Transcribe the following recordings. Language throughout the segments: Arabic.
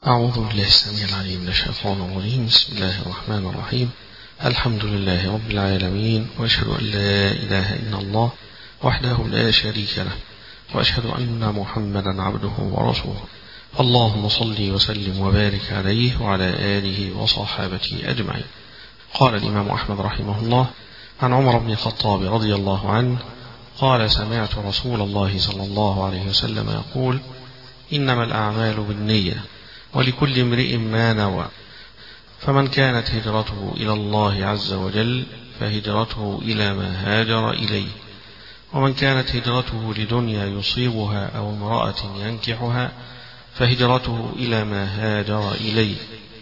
أعوذ بالله السميع العليم من الشيطان الرجيم. بسم الله الرحمن الرحيم. الحمد لله رب العالمين، وأشهد أن لا إله إلا الله وحده لا شريك له، وأشهد أن محمدا عبده ورسوله. اللهم صل وسلم وبارك عليه وعلى آله وصحابته أجمعين. قال الإمام أحمد رحمه الله عن عمر بن الخطاب رضي الله عنه قال: سمعت رسول الله صلى الله عليه وسلم يقول: إنما الأعمال بالنية ولكل امرئ ما نوى، فمن كانت هجرته إلى الله عز وجل فهجرته إلى ما هاجر إليه، ومن كانت هجرته لدنيا يصيبها أو امرأة ينكحها فهجرته إلى ما هاجر إليه.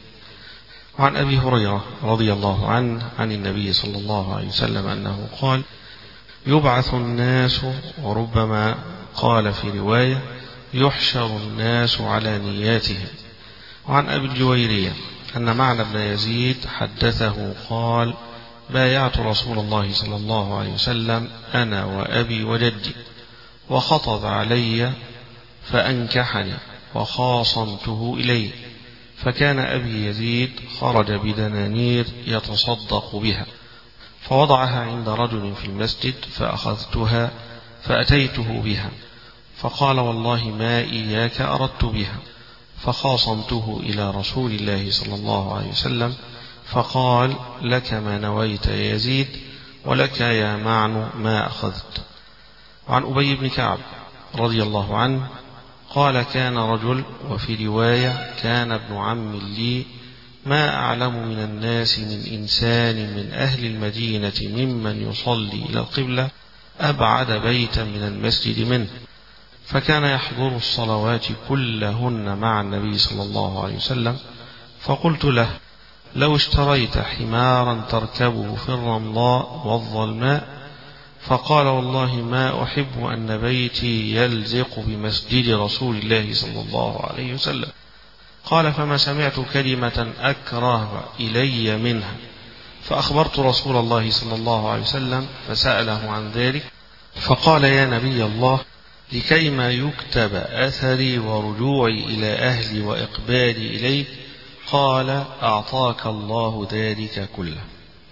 وعن أبي هريرة رضي الله عنه عن النبي صلى الله عليه وسلم أنه قال: يبعث الناس، وربما قال في رواية: يحشر الناس على نياتهم. وعن أبي الجويرية أن معنى بن يزيد حدثه قال: بايعت رسول الله صلى الله عليه وسلم أنا وأبي وجدي، وخطب علي فأنكحني وخاصمته إليه، فكان أبي يزيد خرج بدنانير يتصدق بها، فوضعها عند رجل في المسجد فأخذتها فأتيته بها، فقال: والله ما إياك أردت بها، فخاصمته إلى رسول الله صلى الله عليه وسلم، فقال: لك ما نويت يا يزيد، ولك يا معن ما أخذت. وعن أبي بن كعب رضي الله عنه قال: كان رجل، وفي رواية كان ابن عم لي، ما أعلم من الناس من إنسان من أهل المدينة ممن يصلي إلى القبلة أبعد بيتا من المسجد منه، فكان يحضر الصلوات كلهن مع النبي صلى الله عليه وسلم. فقلت له: لو اشتريت حمارا تركبه في الرمضاء والظلماء. فقال: والله ما أحب أن بيتي يلزق بمسجد رسول الله صلى الله عليه وسلم. قال: فما سمعت كلمة أكره إلي منها، فأخبرت رسول الله صلى الله عليه وسلم فسأله عن ذلك، فقال: يا نبي الله، لكيما يكتب أثري ورجوعي إلى أهلي وإقبالي إليك؟ قال: أعطاك الله ذلك كله.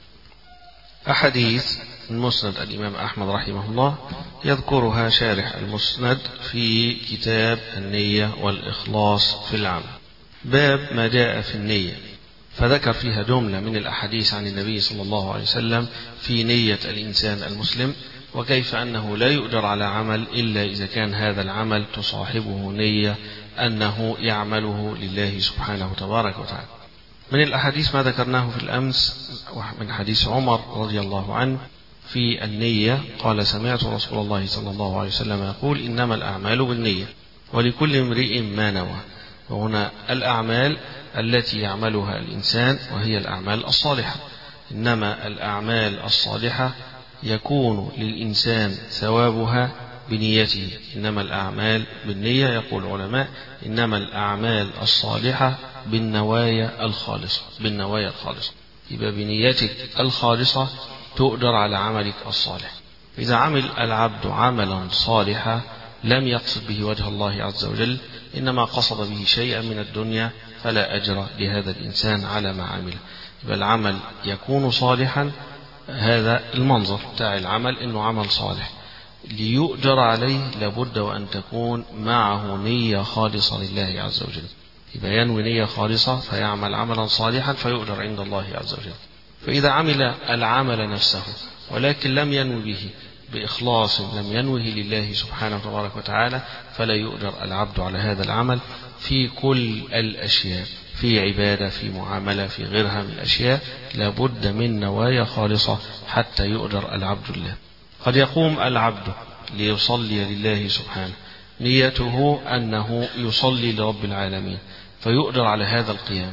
أحاديث من مسند الإمام أحمد رحمه الله يذكرها شارح المسند في كتاب النية والإخلاص في العمل، باب ما جاء في النية، فذكر فيها جملة من الأحاديث عن النبي صلى الله عليه وسلم في نية الإنسان المسلم، وكيف أنه لا يؤجر على عمل إلا إذا كان هذا العمل تصاحبه نية أنه يعمله لله سبحانه تبارك وتعالى. من الأحاديث ما ذكرناه في الأمس من حديث عمر رضي الله عنه في النية قال: سمعت رسول الله صلى الله عليه وسلم يقول: إنما الأعمال بالنية ولكل امرئ ما نوى. وهنا الأعمال التي يعملها الإنسان وهي الأعمال الصالحة، إنما الأعمال الصالحة يكون للإنسان ثوابها بنيته، إنما الأعمال بالنية. يقول العلماء: إنما الأعمال الصالحة بالنوايا الخالصة، بالنوايا الخالصة. يبقى بنيتك الخالصة تؤجر على عملك الصالح. إذا عمل العبد عملا صالحا لم يقصد به وجه الله عز وجل، إنما قصد به شيئا من الدنيا، فلا أجر لهذا الإنسان على ما عمل. يبقى العمل يكون صالحا، هذا المنظر بتاع العمل إنه عمل صالح، ليؤجر عليه لابد وأن تكون معه نية خالصة لله عز وجل. يبقى ينوي نية خالصة فيعمل عملا صالحا فيؤجر عند الله عز وجل. فإذا عمل العمل نفسه ولكن لم ينوي به بإخلاص، لم ينوه لله سبحانه تبارك وتعالى، فلا يؤجر العبد على هذا العمل في كل الأشياء، في عبادة، في معاملة، في غيرها من الأشياء، لابد من نوايا خالصة حتى يؤجر العبد لله. قد يقوم العبد ليصلي لله سبحانه، نيته أنه يصلي لرب العالمين، فيؤجر على هذا القيام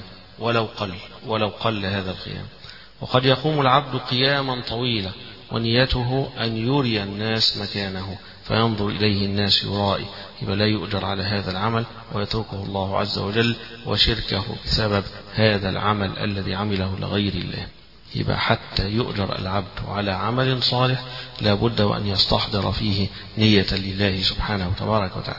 ولو قل هذا القيام. وقد يقوم العبد قياما طويلا ونيته أن يري الناس مكانه، فينظر إليه الناس يرائي، يبقى لا يؤجر على هذا العمل ويتركه الله عز وجل وشركه بسبب هذا العمل الذي عمله لغير الله. يبقى حتى يؤجر العبد على عمل صالح لابد وأن يستحضر فيه نية لله سبحانه تبارك وتعالى.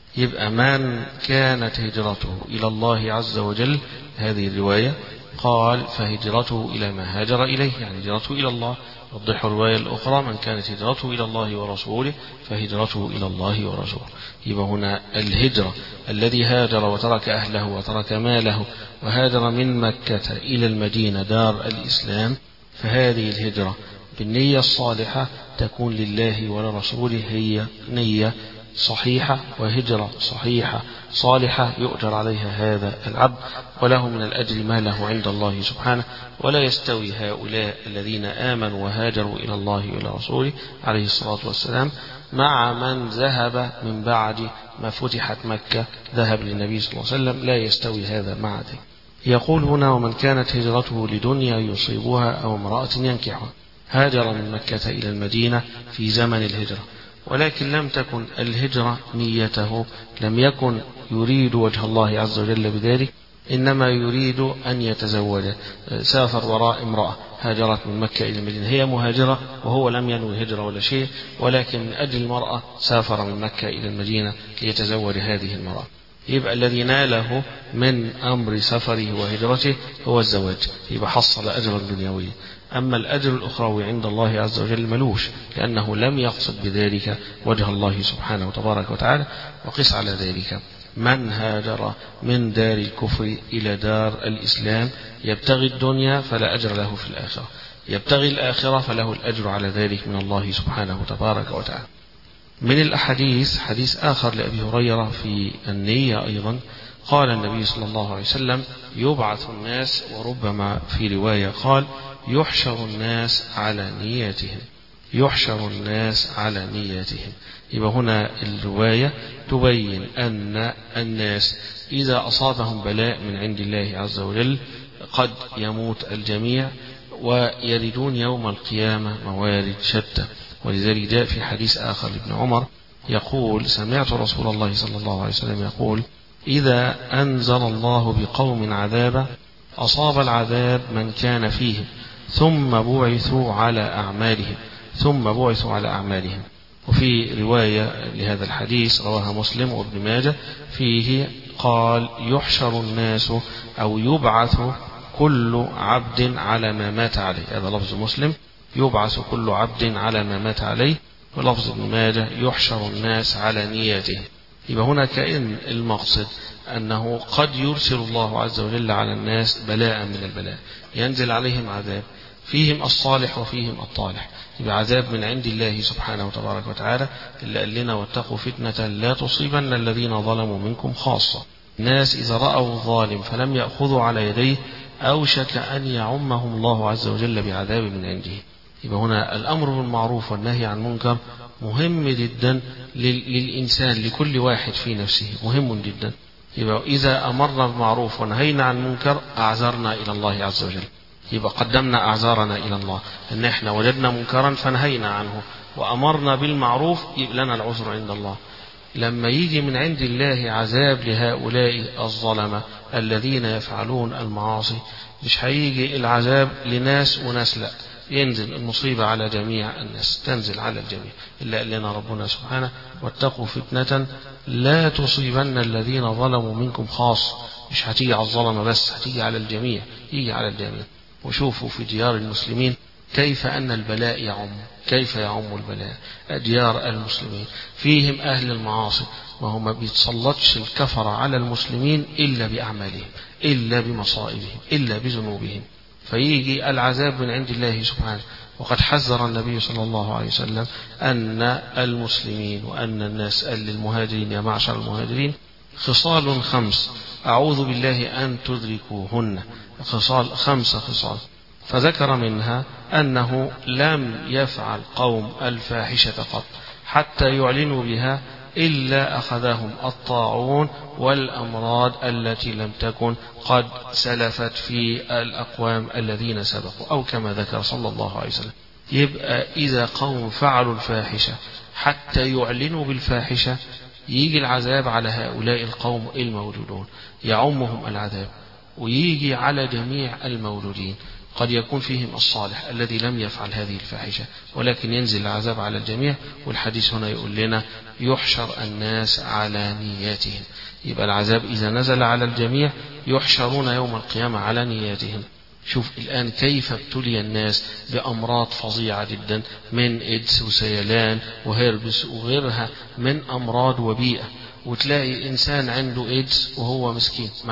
يبقى من كانت هجرته إلى الله عز وجل، هذه الرواية قال فهجرته إلى ما هاجر إليه، يعني هجرته إلى الله. وضح الرواية الأخرى من كانت هجرته إلى الله ورسوله فهجرته إلى الله ورسوله. يبقى هنا الهجرة الذي هاجر وترك أهله وترك ماله وهاجر من مكة إلى المدينة دار الإسلام، فهذه الهجرة بالنية الصالحة تكون لله ولرسوله، هي نية صحيحة وهجرة صحيحة صالحة يؤجر عليها هذا العبد، وله من الأجر ما له عند الله سبحانه. ولا يستوي هؤلاء الذين آمنوا وهاجروا إلى الله وإلى رسوله عليه الصلاة والسلام مع من ذهب من بعد ما فتحت مكة، ذهب للنبي صلى الله عليه وسلم، لا يستوي هذا مع ذلك. يقول هنا ومن كانت هجرته لدنيا يصيبها أو امرأة ينكحها، هاجر من مكة إلى المدينة في زمن الهجرة، ولكن لم تكن الهجرة نيته، لم يكن يريد وجه الله عز وجل بذلك، إنما يريد أن يتزوج، سافر وراء امرأة هاجرت من مكة إلى المدينة، هي مهاجرة وهو لم ينوي هجرة ولا شيء، ولكن من أجل المرأة سافر من مكة إلى المدينة ليتزوج هذه المرأة. يبقى الذي ناله من أمر سفره وهجرته هو الزواج، يبقى حصل أجرا دنيويا. أما الأجر الأخروي عند الله عز وجل ملوش، لأنه لم يقصد بذلك وجه الله سبحانه وتبارك وتعالى. وقس على ذلك من هاجر من دار الكفر إلى دار الإسلام يبتغي الدنيا فلا أجر له في الآخرة، يبتغي الآخرة فله الأجر على ذلك من الله سبحانه وتبارك وتعالى. من الأحاديث حديث آخر لأبي هريرة في النية أيضا، قال النبي صلى الله عليه وسلم يبعث الناس، وربما في رواية قال يحشر الناس على نياتهم، يحشر الناس على نياتهم. يبقى هنا الرواية تبين أن الناس إذا أصابهم بلاء من عند الله عز وجل قد يموت الجميع ويردون يوم القيامة موارد شتى. ولذلك جاء في حديث آخر لابن عمر يقول سمعت رسول الله صلى الله عليه وسلم يقول إذا أنزل الله بقوم عذابا أصاب العذاب من كان فيهم ثم بعثوا على أعمالهم. وفي رواية لهذا الحديث رواها مسلم وابن ماجه فيه قال يحشر الناس أو يبعث كل عبد على ما مات عليه، هذا لفظ مسلم، يبعث كل عبد على ما مات عليه، ولفظ ابن ماجه يحشر الناس على نياته. يبقى هنا كأن المقصد أنه قد يرسل الله عز وجل على الناس بلاء من البلاء، ينزل عليهم عذاب فيهم الصالح وفيهم الطالح، يبقى عذاب من عند الله سبحانه وتبارك وتعالى، اللي قال لنا واتقوا فتنة لا تصيبن الذين ظلموا منكم خاصة. الناس إذا رأوا الظالم فلم يأخذوا على يديه أوشك أن يعمهم الله عز وجل بعذاب من عنده. يبقى هنا الأمر بالمعروف والنهي عن المنكر مهم جدا للإنسان، لكل واحد في نفسه مهم جدا. يبقى إذا أمرنا بالمعروف ونهينا عن المنكر أعذرنا إلى الله عز وجل، يبقى قدمنا أعذارنا إلى الله، أن إحنا وجدنا منكرا فنهينا عنه وأمرنا بالمعروف، يبقى لنا العذر عند الله. لما يجي من عند الله عذاب لهؤلاء الظلمة الذين يفعلون المعاصي، مش هيجي العذاب لناس وناس، لا، ينزل المصيبة على جميع الناس، تنزل على الجميع، إلا قال لنا ربنا سبحانه واتقوا فتنة لا تصيبن الذين ظلموا منكم خاصة، مش هتيجي على الظلمة بس، هتيجي على الجميع، يجي على الجميع. وشوفوا في ديار المسلمين كيف أن البلاء يعم، كيف يعم البلاء ديار المسلمين، فيهم أهل المعاصي، وهم ما بيتسلطش الكفر على المسلمين إلا بأعمالهم، إلا بمصائبهم، إلا بذنوبهم، فيجي العذاب من عند الله سبحانه. وقد حذر النبي صلى الله عليه وسلم أن المسلمين وأن الناس للمهاجرين يا معشر المهاجرين خصال 5 أعوذ بالله أن تدركوهن، خصال 5 خصال، فذكر منها أنه لم يفعل قوم الفاحشة قط حتى يعلنوا بها إلا أخذهم الطاعون والأمراض التي لم تكن قد سلفت في الأقوام الذين سبقوا، أو كما ذكر صلى الله عليه وسلم. يبقى إذا قوم فعلوا الفاحشة حتى يعلنوا بالفاحشة يجي العذاب على هؤلاء القوم الموجودون، يعمهم العذاب ويجي على جميع الموجودين. قد يكون فيهم الصالح الذي لم يفعل هذه الفاحشة ولكن ينزل العذاب على الجميع، والحديث هنا يقول لنا يحشر الناس على نياتهم. يبقى العذاب إذا نزل على الجميع يحشرون يوم القيامة على نياتهم. شوف الآن كيف ابتلي الناس بأمراض فظيعة جدا من إيدز وسيلان وهيربس وغيرها من أمراض وبيئة، وتلاقي إنسان عنده إيدز وهو مسكين ما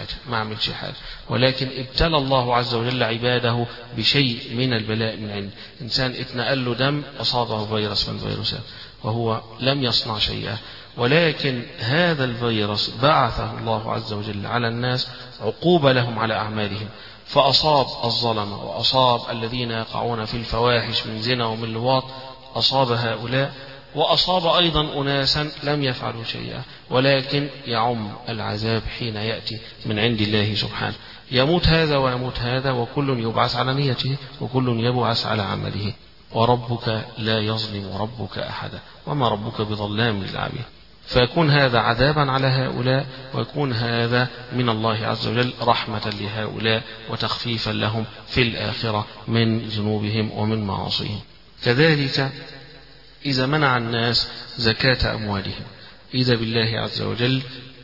عملش حاجة، ولكن ابتلى الله عز وجل عباده بشيء من البلاء من عنده. إنسان اتنقل له دم أصابه فيروس من الفيروسات وهو لم يصنع شيئا، ولكن هذا الفيروس بعثه الله عز وجل على الناس عقوبة لهم على أعمالهم، فأصاب الظلمة وأصاب الذين يقعون في الفواحش من زنا ومن لواط، أصاب هؤلاء، وأصاب أيضا أناسا لم يفعلوا شيئا، ولكن يعم العذاب حين يأتي من عند الله سبحانه. يموت هذا ويموت هذا، وكل يبعث على نيته وكل يبعث على عمله. وربك لا يظلم ربك أحدا وما ربك بظلام للعبيد. فيكون هذا عذابا على هؤلاء، ويكون هذا من الله عز وجل رحمة لهؤلاء وتخفيفا لهم في الآخرة من ذنوبهم ومن معاصيهم. كذلك إذا منع الناس زكاة أموالهم، إذا بالله عز وجل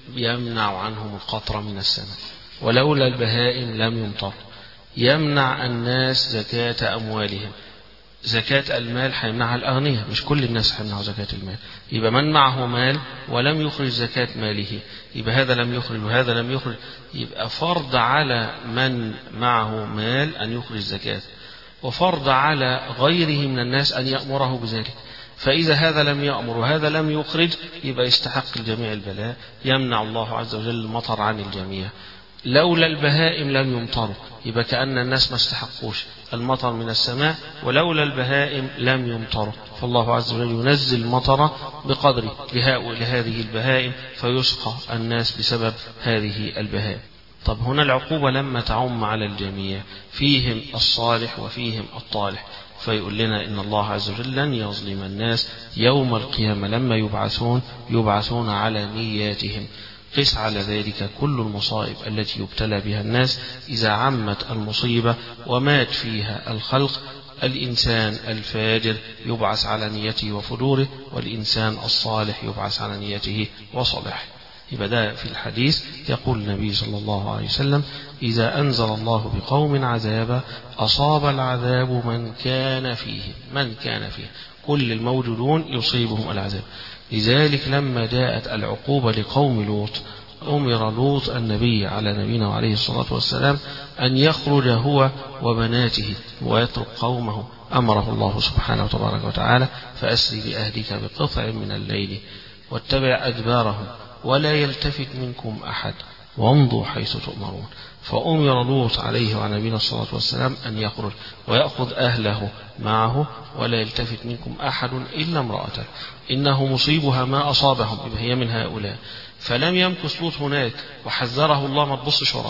يمنع عنهم القطر من السماء، ولولا البهائم لم يمطر. يمنع الناس زكاة أموالهم. زكاة المال هيمنعها الأغنياء، مش كل الناس هيمنعوا زكاة المال. يبقى من معه مال ولم يخرج زكاة ماله، يبقى هذا لم يخرج وهذا لم يخرج، يبقى فرض على من معه مال أن يخرج زكاة، وفرض على غيره من الناس أن يأمره بذلك. فإذا هذا لم يأمر وهذا لم يخرج يبقى يستحق الجميع البلاء، يمنع الله عز وجل المطر عن الجميع. لولا البهائم لم يمطروا، يبقى كأن الناس ما استحقوش المطر من السماء، ولولا البهائم لم يمطروا، فالله عز وجل ينزل المطر بقدر لهذه البهائم فيسقى الناس بسبب هذه البهائم. طب هنا العقوبة لما تعم على الجميع فيهم الصالح وفيهم الطالح، فيقول لنا إن الله عز وجل لن يظلم الناس يوم القيامة لما يبعثون على نياتهم. قس على ذلك كل المصائب التي يبتلى بها الناس إذا عمت المصيبة ومات فيها الخلق، الإنسان الفاجر يبعث على نيته وفجوره، والإنسان الصالح يبعث على نيته وصلاحه. يبقى ده في الحديث يقول النبي صلى الله عليه وسلم: إذا أنزل الله بقوم عذابا أصاب العذاب من كان فيه. كل الموجودون يصيبهم العذاب. لذلك لما جاءت العقوبة لقوم لوط أمر لوط النبي على نبينا وعليه الصلاة والسلام أن يخرج هو وبناته ويترك قومه. أمره الله سبحانه وتبارك وتعالى: فأسري بأهلك بقطع من الليل واتبع أدبارهم ولا يلتفت منكم أحد وامضوا حيث تؤمرون. فأمر لوط عليه وعلى نبينا الصلاة والسلام أن يخرج ويأخذ أهله معه، ولا يلتفت منكم أحد إلا امرأته إنه مصيبها ما أصابهم، هي من هؤلاء. فلم يمكث لوط هناك، وحذره الله: ما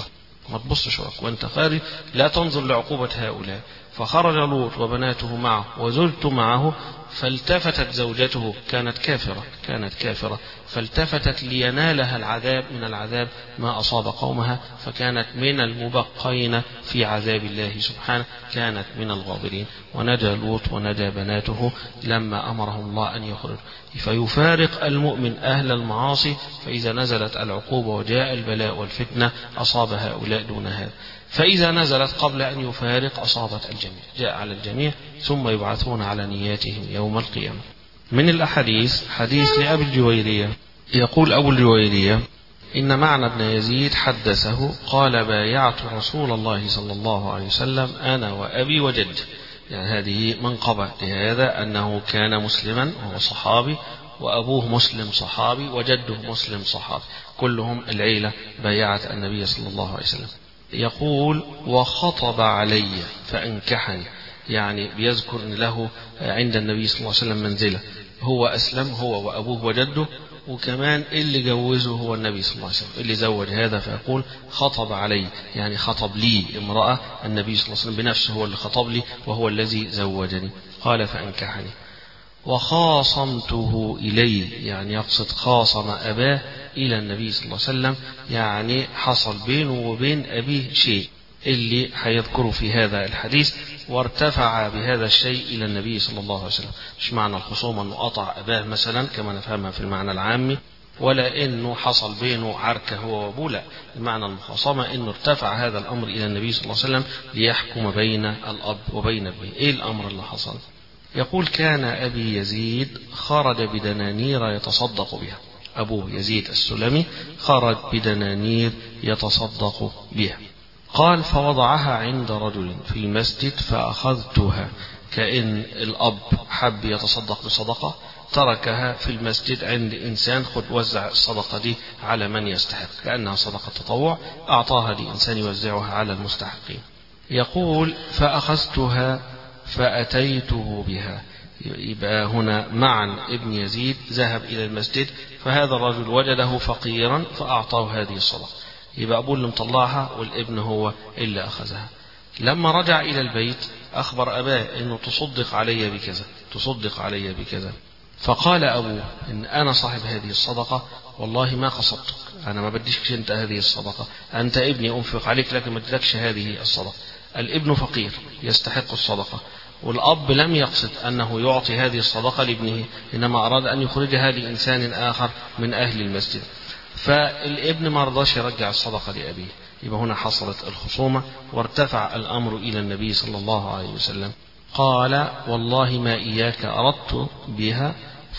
تبصش وراك وانت خارج، لا تنظر لعقوبة هؤلاء. فخرج لوط وبناته معه وزوجته معه، فالتفتت زوجته، كانت كافرة، فالتفتت لينالها العذاب من العذاب ما أصاب قومها، فكانت من المبقين في عذاب الله سبحانه، كانت من الغابرين. ونجا لوط ونجا بناته لما أمرهم الله أن يخرج. فيفارق المؤمن أهل المعاصي، فإذا نزلت العقوبة وجاء البلاء والفتنة أصاب هؤلاء دون هذا، فإذا نزلت قبل أن يفارق أصابت الجميع، جاء على الجميع، ثم يبعثون على نياتهم يوم القيامة. من الأحاديث حديث لأبي الجويرية، يقول أبو الجويرية: إن معنى بن يزيد حدثه قال: بايعت رسول الله صلى الله عليه وسلم أنا وأبي وجد. يعني هذه منقبة لهذا أنه كان مسلما وهو صحابي، وأبوه مسلم صحابي، وجده مسلم صحابي، كلهم العيلة بايعت النبي صلى الله عليه وسلم. يقول: وخطب علي فأنكحني، يعني بيذكر أن له عند النبي صلى الله عليه وسلم منزلة، هو أسلم هو وأبوه وجده، وكمان اللي جوزه هو النبي صلى الله عليه وسلم اللي زوج هذا. فيقول: خطب علي، يعني خطب لي امرأة، النبي صلى الله عليه وسلم بنفسه هو اللي خطب لي وهو الذي زوجني. قال: فأنكحني. وخاصمته إليه، يعني يقصد خاصم أباه إلى النبي صلى الله عليه وسلم، يعني حصل بينه وبين أبيه شيء، اللي هيذكره في هذا الحديث. وارتفع بهذا الشيء إلى النبي صلى الله عليه وسلم. مش معنى الخصومة أنه قطع أباه مثلا كما نفهمها في المعنى العامي، ولا أنه حصل بينه عركة هو وأبوه، لا، المعنى المخاصمة أنه ارتفع هذا الأمر إلى النبي صلى الله عليه وسلم ليحكم بين الأب وبين ابنه. إيه الأمر اللي حصل؟ يقول: كان أبي يزيد خرج بدنانير يتصدق بها. أبوه يزيد السلمي خرج بدنانير يتصدق بها. قال: فوضعها عند رجل في المسجد فأخذتها. كأن الأب حب يتصدق بصدقة، تركها في المسجد عند إنسان، خد وزع الصدقة دي على من يستحق، كأنها صدقة تطوع، أعطاها لإنسان يوزعها على المستحقين. يقول: فأخذتها فأتيته بها. يبقى هنا معا ابن يزيد ذهب إلى المسجد، فهذا الرجل وجده فقيرا فأعطاه هذه الصدقة. يبقى أبوه اللي مطلعها والابن هو اللي أخذها. لما رجع إلى البيت أخبر أباه أنه تصدق علي بكذا، تصدق علي بكذا. فقال أبوه: إن أنا صاحب هذه الصدقة والله ما قصدتك، أنا ما بديش أنت هذه الصدقة، أنت ابني أنفق عليك لكن ما اديتكش هذه الصدقة. الابن فقير يستحق الصدقة، والأب لم يقصد أنه يعطي هذه الصدقة لابنه، إنما أراد أن يخرجها لإنسان آخر من أهل المسجد. فالابن ما رضاش يرجع الصدقة لأبيه. يبقى هنا حصلت الخصومة وارتفع الأمر إلى النبي صلى الله عليه وسلم. قال: والله ما إياك أردت بها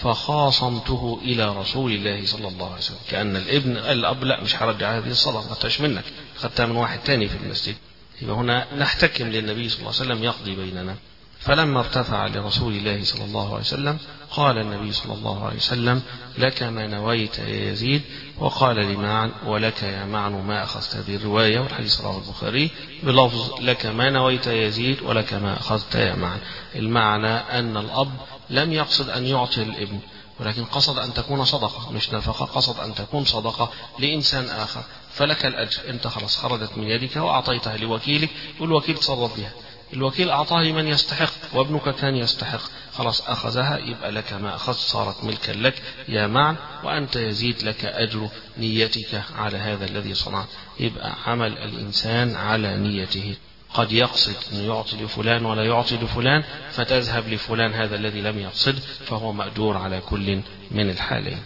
فخاصمته إلى رسول الله صلى الله عليه وسلم. كأن الأب لا، مش هرجع هذه الصدقة، ما خدتهاش منك، خدتها من واحد تاني في المسجد. يبقى هنا نحتكم للنبي صلى الله عليه وسلم يقضي بيننا. فلما ارتفع لرسول الله صلى الله عليه وسلم قال النبي صلى الله عليه وسلم: لك ما نويت يا يزيد. وقال لمعن: ولك يا معن ما أخذت. هذه الرواية والحديث رواه البخاري بلفظ: لك ما نويت يا يزيد ولك ما أخذت يا معن. المعنى أن الأب لم يقصد أن يعطي الابن، ولكن قصد أن تكون صدقة، مش نفقة، قصد أن تكون صدقة لإنسان آخر، فلك الأجر. أنت خلاص خرجت من يدك وأعطيتها لوكيلك، والوكيل تصرف بها. الوكيل أعطاه لمن يستحق، وابنك كان يستحق، خلاص أخذها، يبقى لك ما أخذت، صارت ملكا لك يا معن، وأنت يزيد لك أجر نيتك على هذا الذي صنعت. يبقى عمل الإنسان على نيته، قد يقصد أن يعطي لفلان ولا يعطي لفلان، فتذهب لفلان هذا الذي لم يقصد، فهو مأجور على كل من الحالين.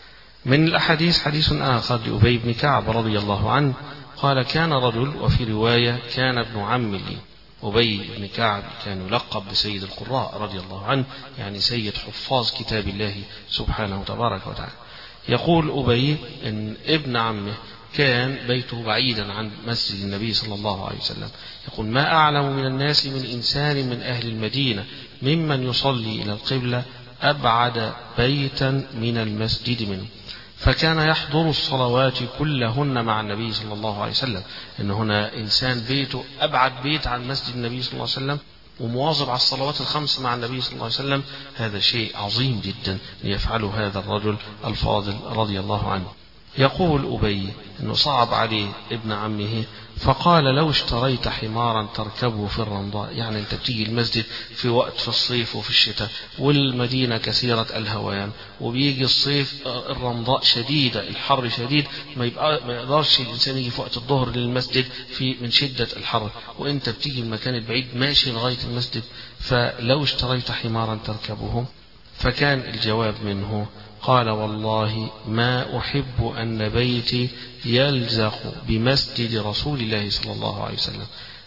من الأحاديث حديث آخر لأبي بن كعب رضي الله عنه قال: كان رجل، وفي رواية كان ابن عم لي. أبي بن كعب كان يلقب بسيد القراء رضي الله عنه، يعني سيد حفاظ كتاب الله سبحانه وتبارك وتعالى. يقول أبي إن ابن عمه كان بيته بعيدا عن مسجد النبي صلى الله عليه وسلم. يقول: ما أعلم من الناس من إنسان من أهل المدينة ممن يصلي إلى القبلة أبعد بيتا من المسجد منه، فكان يحضر الصلوات كلهن مع النبي صلى الله عليه وسلم. إن هنا إنسان بيته أبعد بيت عن مسجد النبي صلى الله عليه وسلم ومواظب على الصلوات الخمس مع النبي صلى الله عليه وسلم، هذا شيء عظيم جدا ليفعله هذا الرجل الفاضل رضي الله عنه. يقول أبي أنه صعب عليه ابن عمه، فقال: لو اشتريت حمارا تركبه في الرمضاء، يعني أنت بتيجي المسجد في وقت في الصيف وفي الشتاء، والمدينة كثيرة الهوام، وبيجي الصيف الرمضاء شديدة، الحر شديد، ما يقدرش الإنسان يجي في وقت الظهر للمسجد من شدة الحر، وأنت بتيجي المكان البعيد ماشي لغاية المسجد، فلو اشتريت حمارا تركبه. فكان الجواب منه: قال: والله ما أحب أن بيتي يلزق بمسجد رسول الله صلى الله عليه وسلم،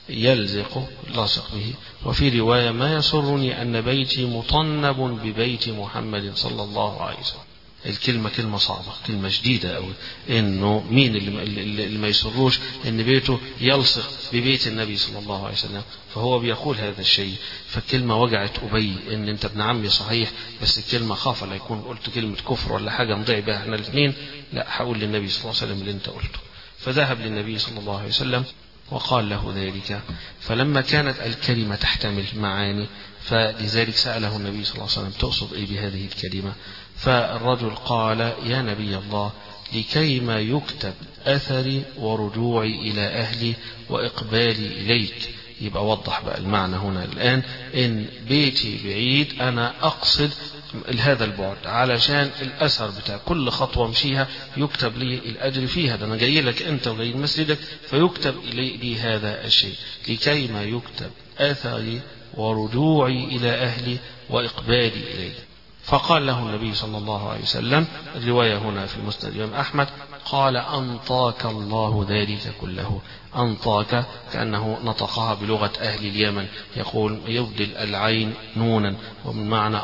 يلزق لاصق به. وفي رواية: ما يسرني أن بيتي مطنب ببيت محمد صلى الله عليه وسلم. الكلمة كلمة صعبة، كلمة شديدة أوي، إنه مين اللي ما يسروش إن بيته يلصق ببيت النبي صلى الله عليه وسلم، فهو بيقول هذا الشيء. فالكلمة وجعت أبي، إن أنت ابن عمي صحيح، بس الكلمة خاف لا يكون قلت كلمة كفر ولا حاجة نضيع بها احنا الاثنين، لا، هقول للنبي صلى الله عليه وسلم اللي أنت قلته. فذهب للنبي صلى الله عليه وسلم وقال له ذلك. فلما كانت الكلمة تحتمل معاني، فلذلك سأله النبي صلى الله عليه وسلم: تقصد إيه بهذه الكلمة؟ فالرجل قال: يا نبي الله، لكيما يكتب أثري ورجوعي إلى أهلي وإقبالي إليك. يبقى وضح بقى المعنى هنا الآن، إن بيتي بعيد، أنا أقصد هذا البعد علشان الأثر بتاع كل خطوة مشيها يكتب لي الأجر فيها. ده أنا جاي لك أنت وجاي مسجدك فيكتب لي هذا الشيء لكي ما يكتب أثري ورجوعي إلى أهلي وإقبالي إليه. فقال له النبي صلى الله عليه وسلم، الرواية هنا في مسند الإمام أحمد، قال أنطاك الله ذلك كله. أنطاك كأنه نطقها بلغة أهل اليمن، يقول يبدل العين نونا، ومن معنى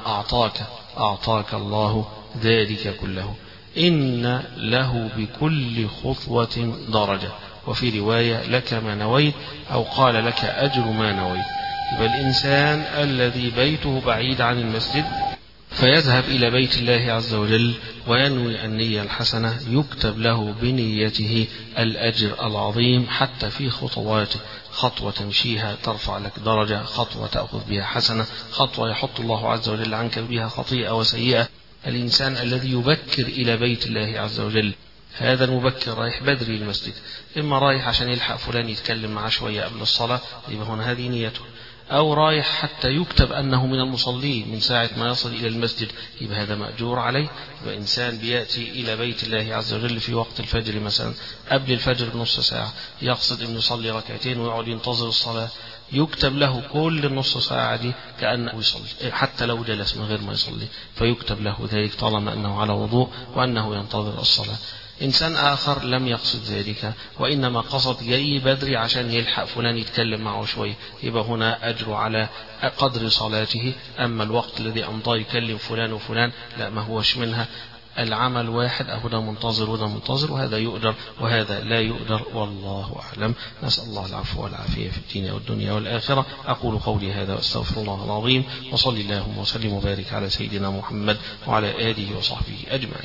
أعطاك الله ذلك كله. إن له بكل خطوة درجة، وفي رواية لك ما نويت، أو قال لك أجر ما نويت. يبقى الإنسان الذي بيته بعيد عن المسجد فيذهب إلى بيت الله عز وجل وينوي النية الحسنة يكتب له بنيته الأجر العظيم، حتى في خطواته، خطوة تمشيها ترفع لك درجة، خطوة تأخذ بها حسنة، خطوة يحط الله عز وجل عنك بها خطيئة وسيئة. الإنسان الذي يبكر إلى بيت الله عز وجل، هذا المبكر رايح بدري المسجد، إما رايح عشان يلحق فلان يتكلم معه شوية قبل الصلاة، يبقى هنا هذه نيته، أو رايح حتى يكتب أنه من المصلين من ساعة ما يصل إلى المسجد، يبقى هذا مأجور عليه. يبقى إنسان بيأتي إلى بيت الله عز وجل في وقت الفجر مثلا قبل الفجر بنص ساعة، يقصد أن يصلي ركعتين ويقعد ينتظر الصلاة، يكتب له كل النص ساعة دي كأنه يصلي، حتى لو جلس من غير ما يصلي فيكتب له ذلك طالما أنه على وضوء وأنه ينتظر الصلاة. إنسان آخر لم يقصد ذلك، وإنما قصد جاي بدري عشان يلحق فلان يتكلم معه شوي، يبقى هنا أجر على قدر صلاته. أما الوقت الذي أمضى يكلم فلان وفلان لا، ما هوش منها، العمل واحد، أهو منتظر وده منتظر، وهذا يؤجر وهذا لا يؤجر، والله أعلم. نسأل الله العفو والعافية في الدين والدنيا والآخرة. أقول قولي هذا وأستغفر الله العظيم، وصلي اللهم وسلم وبارك على سيدنا محمد وعلى آله وصحبه أجمعين.